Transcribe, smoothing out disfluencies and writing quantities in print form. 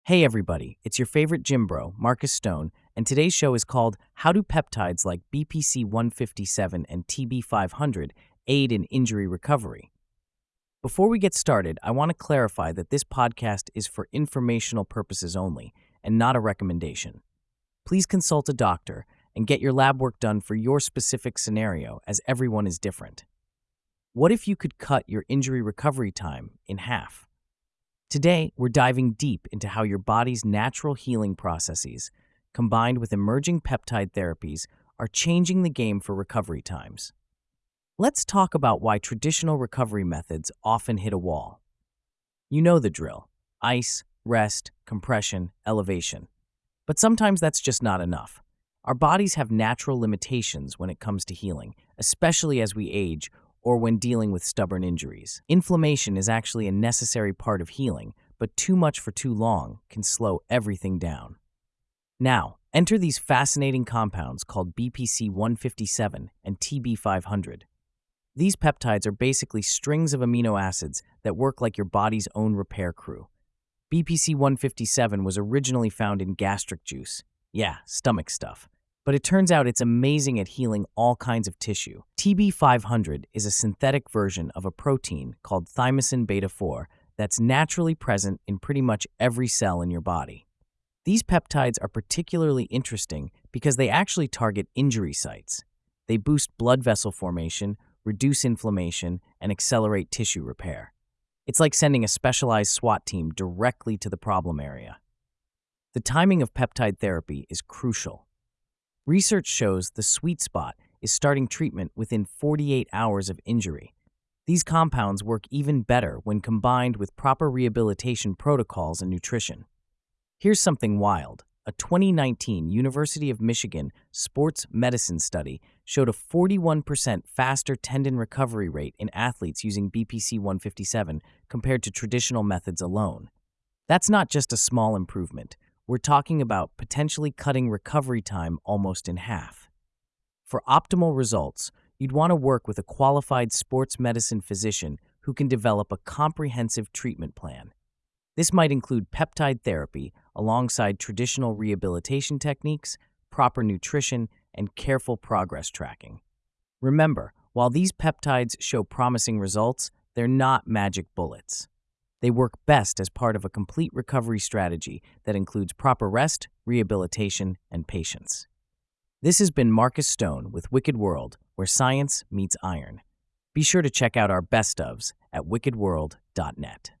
Hey everybody, it's your favorite gym bro, Marcus Stone, and today's show is called How Do Peptides Like BPC 157 and TB 500 Aid in Injury Recovery? Before we get started, I want to clarify that this podcast is for informational purposes only and not a recommendation. Please consult a doctor and get your lab work done for your specific scenario, as everyone is different. What if you could cut your injury recovery time in half? Today, we're diving deep into how your body's natural healing processes, combined with emerging peptide therapies, are changing the game for recovery times. Let's talk about why traditional recovery methods often hit a wall. You know the drill: ice, rest, compression, elevation. But sometimes that's just not enough. Our bodies have natural limitations when it comes to healing, especially as we age or when dealing with stubborn injuries. Inflammation is actually a necessary part of healing, but too much for too long can slow everything down. Now, enter these fascinating compounds called BPC 157 and TB 500. These peptides are basically strings of amino acids that work like your body's own repair crew. BPC 157 was originally found in gastric juice. Yeah, stomach stuff. But it turns out it's amazing at healing all kinds of tissue. TB 500 is a synthetic version of a protein called thymosin beta 4 that's naturally present in pretty much every cell in your body. These peptides are particularly interesting because they actually target injury sites. They boost blood vessel formation, reduce inflammation, and accelerate tissue repair. It's like sending a specialized SWAT team directly to the problem area. The timing of peptide therapy is crucial. Research shows the sweet spot is starting treatment within 48 hours of injury. These compounds work even better when combined with proper rehabilitation protocols and nutrition. Here's something wild. A 2019 University of Michigan sports medicine study showed a 41% faster tendon recovery rate in athletes using BPC 157 compared to traditional methods alone. That's not just a small improvement. We're talking about potentially cutting recovery time almost in half. For optimal results, you'd want to work with a qualified sports medicine physician who can develop a comprehensive treatment plan. This might include peptide therapy alongside traditional rehabilitation techniques, proper nutrition, and careful progress tracking. Remember, while these peptides show promising results, they're not magic bullets. They work best as part of a complete recovery strategy that includes proper rest, rehabilitation, and patience. This has been Marcus Stone with Wicked World, where science meets iron. Be sure to check out our best ofs at wickedworld.net.